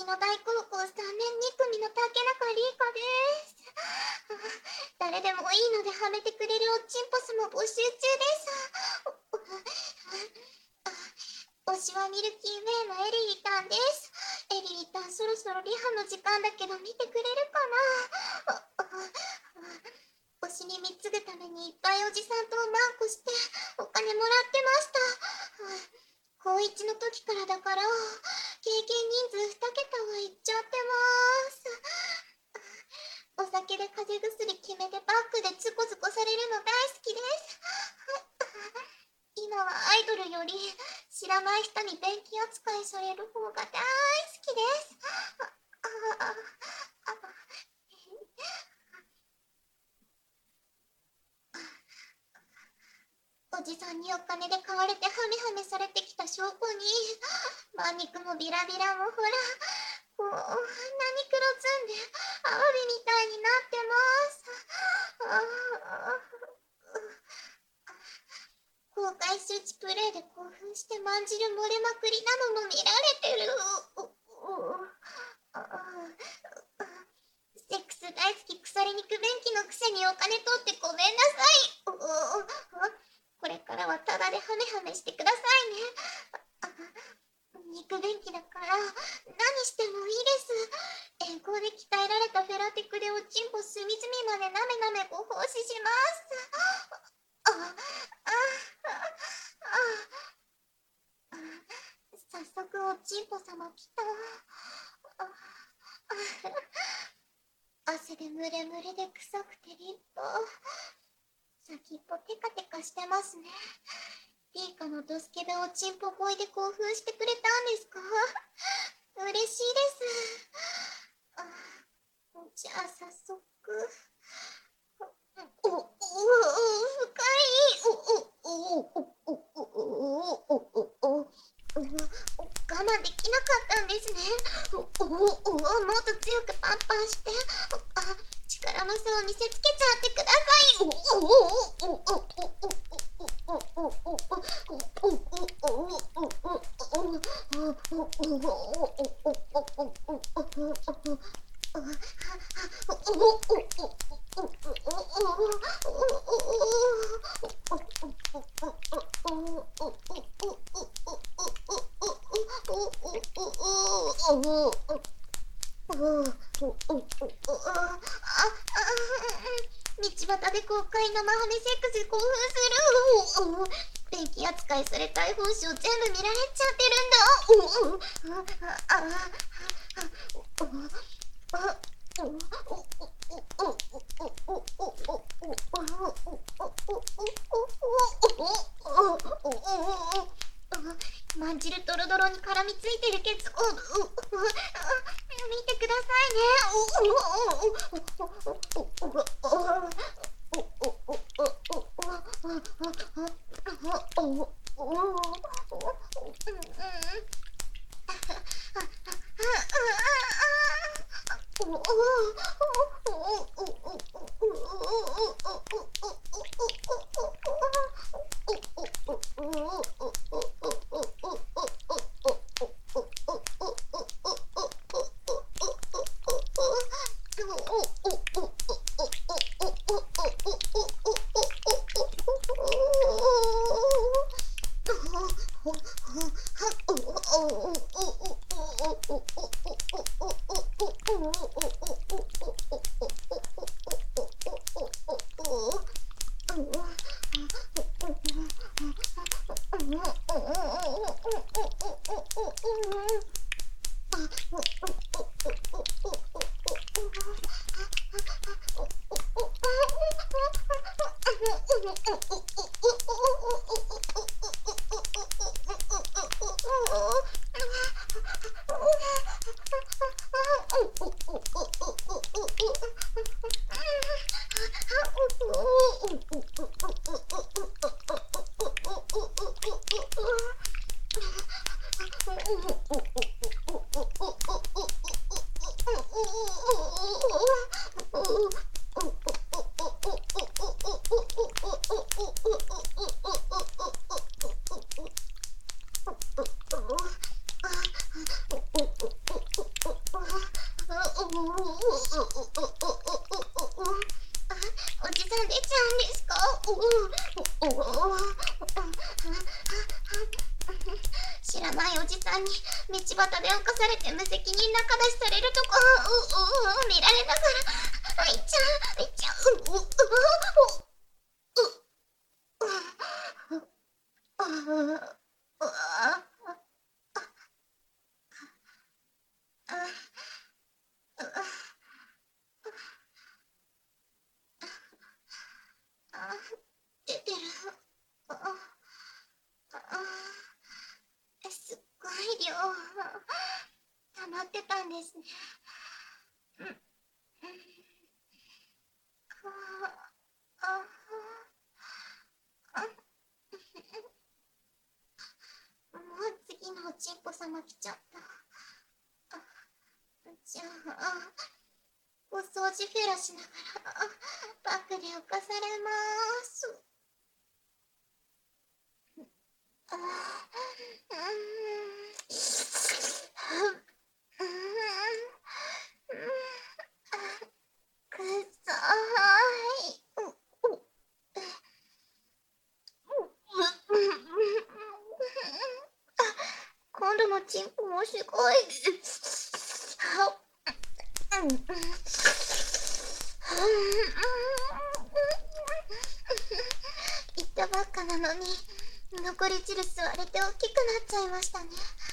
きの大高校3年2組の竹中梨花です。誰でもいいのではめてくれるおっちんぽすも募集中です。推しはミルキーウェイのエリリタンです。エリリタン、そろそろリハの時間だけど見てくれるかな。推しに貢ぐためにいっぱいおじさんとマンコしてお金もらってました。高1の時からだから経験人数2桁はいっちゃってます。お酒で風邪薬決めてバッグでズコズコされるの大好きです。今はアイドルより知らない人に便器扱いされる方が大好きです。おじさんにお金で買われてハメハメされてきた証拠に、マン肉もビラビラもほら、こう、何黒ずんでアワビみたいになってます。公開周知プレイで興奮してまんじる漏れまくりなのも見られてる。セックス大好き腐り肉便器のくせにお金取ってごめんなさい。これからはタダでハメハメしてくださいね。肉便器だから何してもいいです。栄光で鍛えられたフェラテクでおちんぽ隅々までなめなめご奉仕します。早速おちんぽ様来た。汗でムレムレで臭くて立派。先っぽテカテカしてますね。リーカのドスケベおちんぽ声で興奮してくれたんですか？嬉しいです。じゃあ早速。深い。我慢できなかったんですね。もっと強くパンパンして。力の差を見せつけちゃってください。道端で公開生ハメセックス興奮する。便器扱いされたい本性全部見られちゃってるんだ。まんじるドロドロに絡みついてるケツ見てくださいね。 おじさん出ちゃうんですか？知らないおじさんに道端で犯されて無責任仲出しされるとこ見られながら、いっちゃんいっちゃ出てる。すっごい量溜まってたんですね。もう次のおちんぽ様来ちゃった。じゃあお掃除フェラしながらバッグで浮かされます。くさい。今度のチンポもすごい。言ったばっかなのに残り汁吸われて大きくなっちゃいましたね。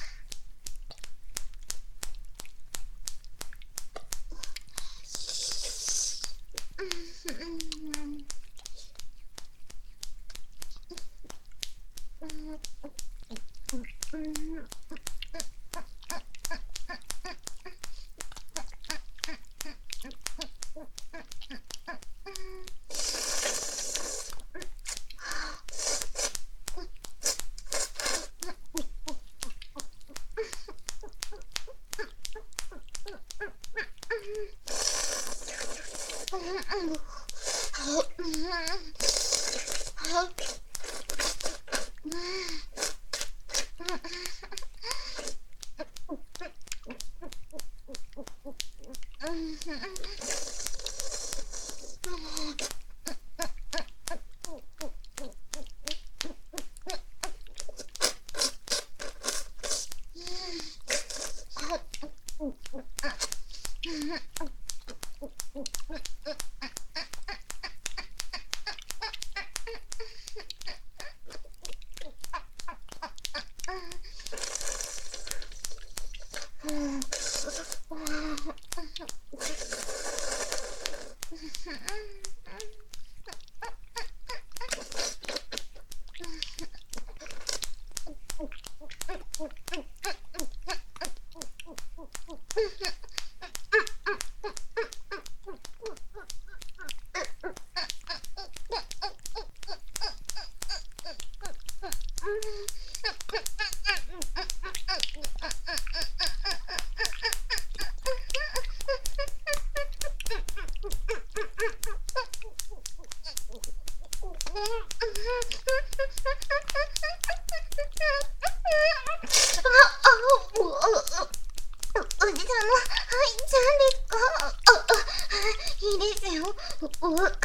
いいですよ。顔にかけて、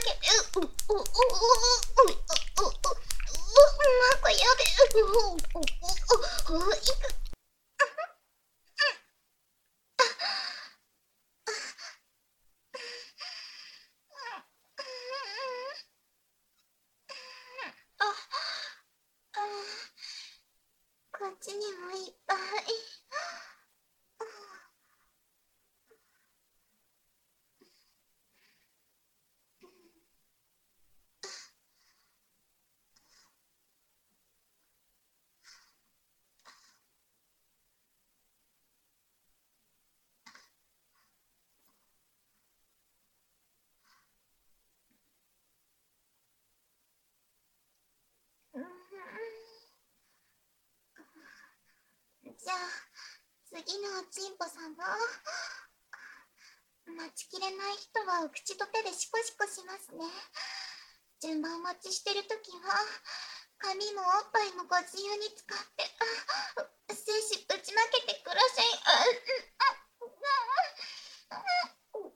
なんかやべ。こっちにもいっぱい。じゃあ次のおちんぽさんは待ちきれない人はお口と手でシコシコしますね。順番待ちしてるときは髪もおっぱいもご自由に使って精子ぶちまけてください。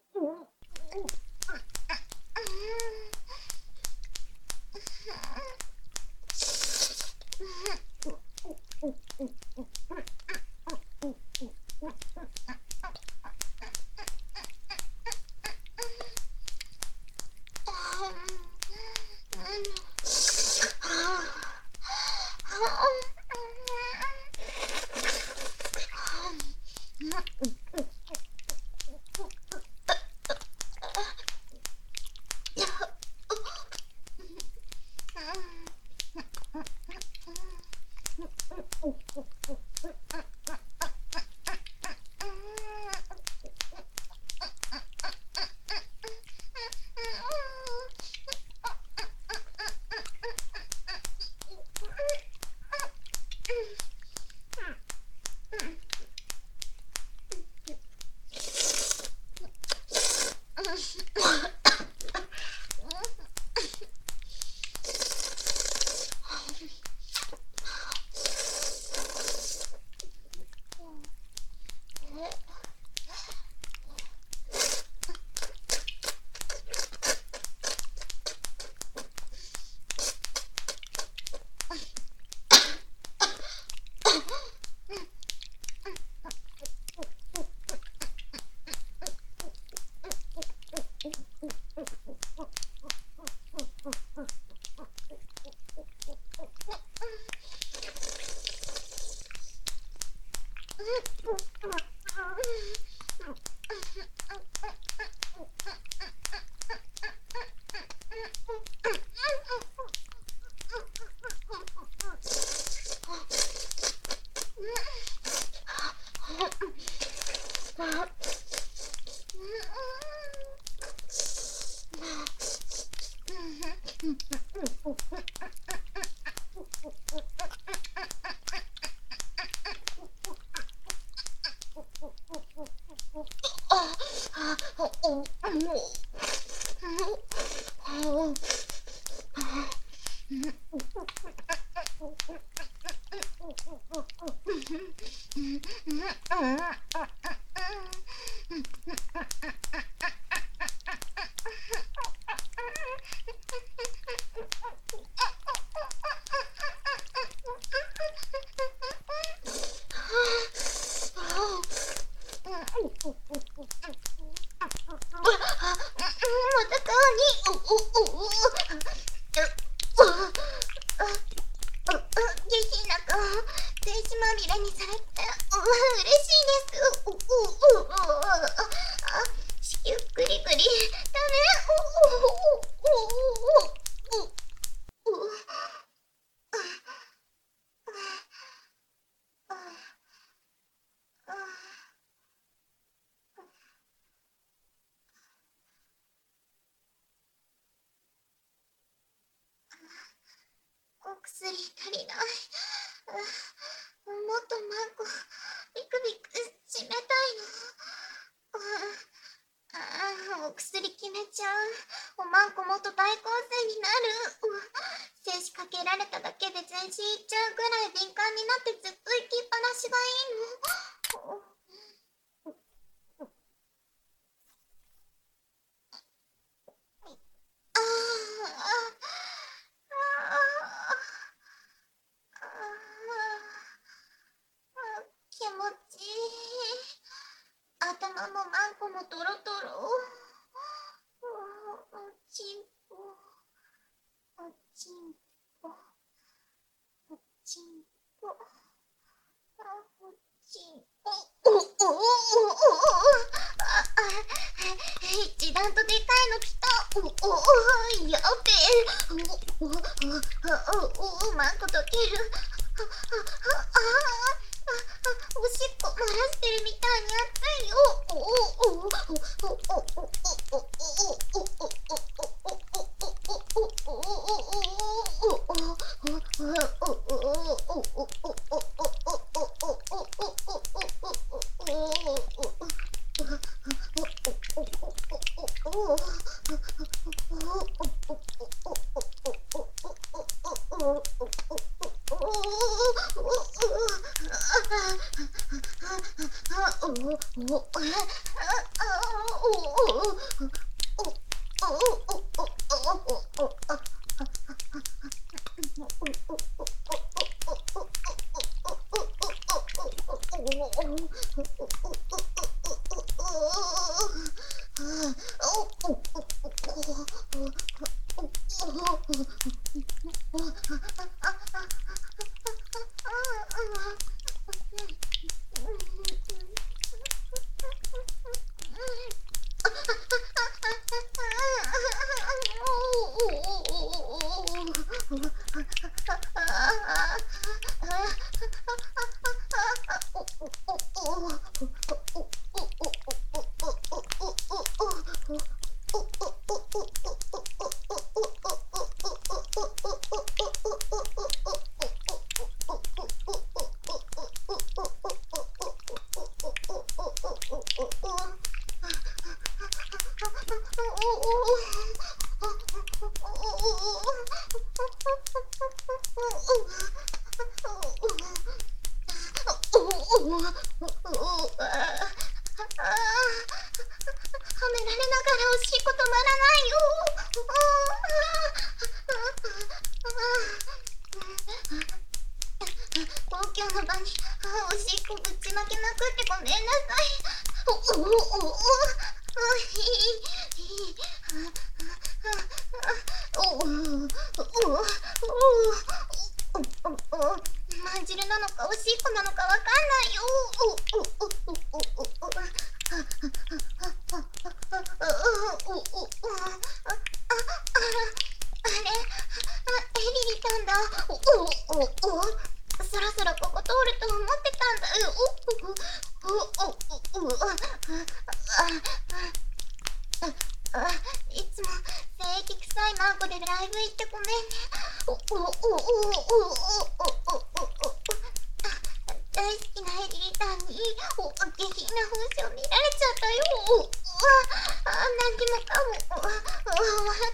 お薬足りない。もっとマンコビクビク締めたいの。お薬決めちゃう。おまんこもっと大洪水になる。精子かけられただけで全身いっちゃうぐらい敏感になってずっと行きっぱなしがいいの。気持ちいい。頭もマンコもトロトロ。おちんぽおちんぽおちんぽおちんぽ。一段とでかいのきた。やべえ。マンコ溶ける。おしっこ漏らしてるみたいに熱いよ。まんじるなのかおしっこなのかわかんないよ。あれ、エリリたんだ。そろそろここ通ると思ってたんだよ。いつも精液臭いマンコでライブ行ってごめんね。 大好きなエリリタンに下品な風船を見られちゃったよ。何もかも終わった。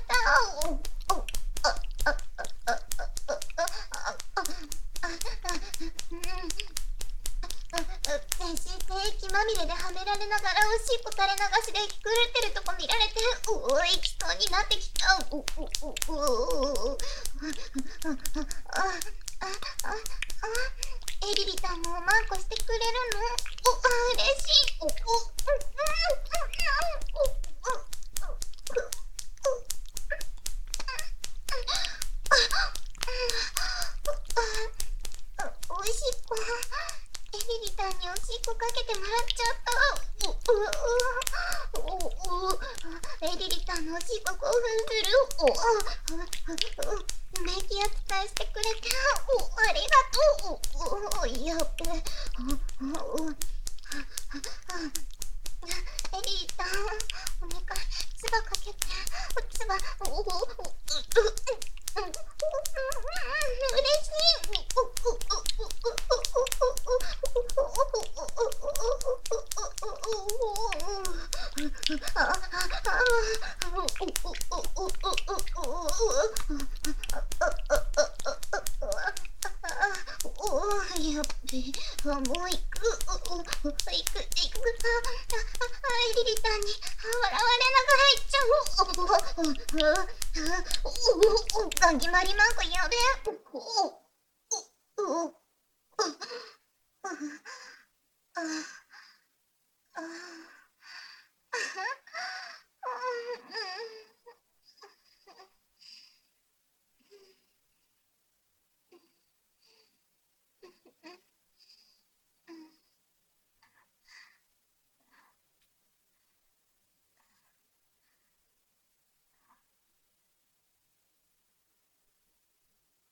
全身精液まみれではめられながらおしっこ垂れ流しで息狂ってるとこ見られて行きそうになってきた。エリリタンもおまんこしてくれるの？嬉しい。おしっこ、エリリタンにおしっこかけてもらっちゃった。エリリタンのおしっこ興奮する。メキ扱いしてくれてありがとう。やっべ。エリリタン、お願い、唾かけて。唾、嬉しい。やっべ、もう行く。エリリタンに笑われながら行っちゃう。ガンギマリマンコやべえ。